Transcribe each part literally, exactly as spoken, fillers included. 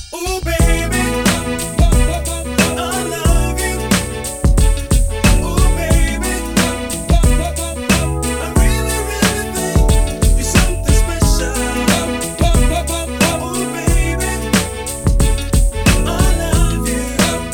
Ooh, baby, I love you. Ooh, baby, I really, really think you're something special. Ooh, baby, I love you.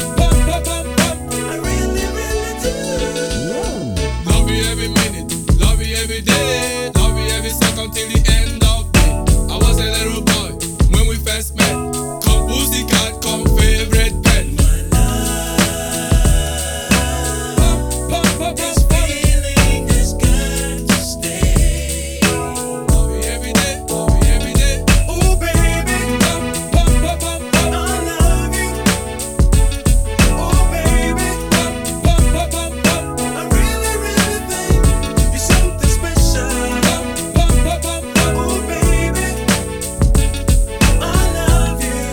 I really, really do. Love you every minute, love you every day, love you every second till the end of day. I was a little boy when we first met. Come pussycat, come favorite pen. This feeling has got to stay. Love you every day, love you every day. Ooh, baby, I love you. Ooh, baby, I really, really think you're something special. Ooh, baby, I love you.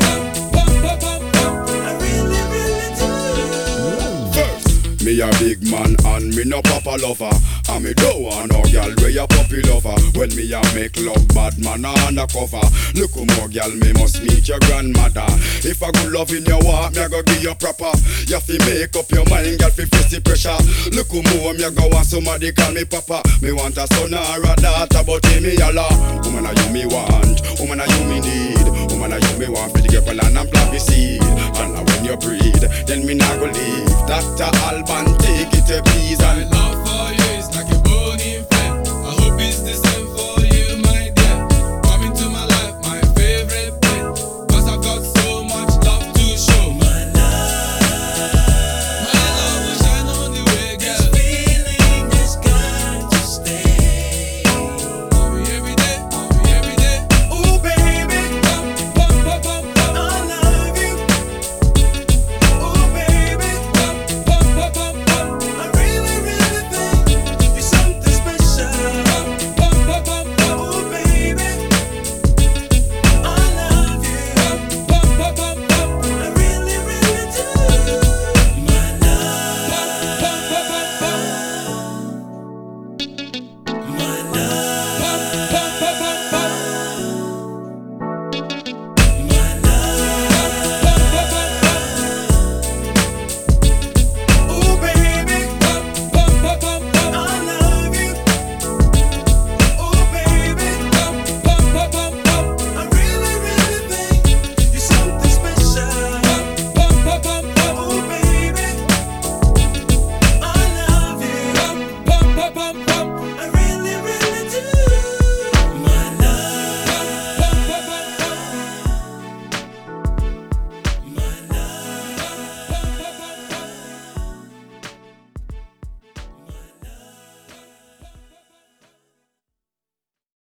I really, really do. First, me a big man and me no papa lover. And me don't want no girl where a puppy lover. When me a make love, bad man a undercover. Look who more girl, me must meet your grandmother. If a good love in your heart, me a go give you proper. You fi make up your mind, girl, fi face the pressure. Look who more me a go want somebody call me papa. Me want a son or a daughter, but he me a law. Woman a you me want, woman a you me need. Woman a you me want for the girl and I'm plant me seed. And now when you breed, then me not go leave. Doctor Alban, take it a please My and love for you is like a burning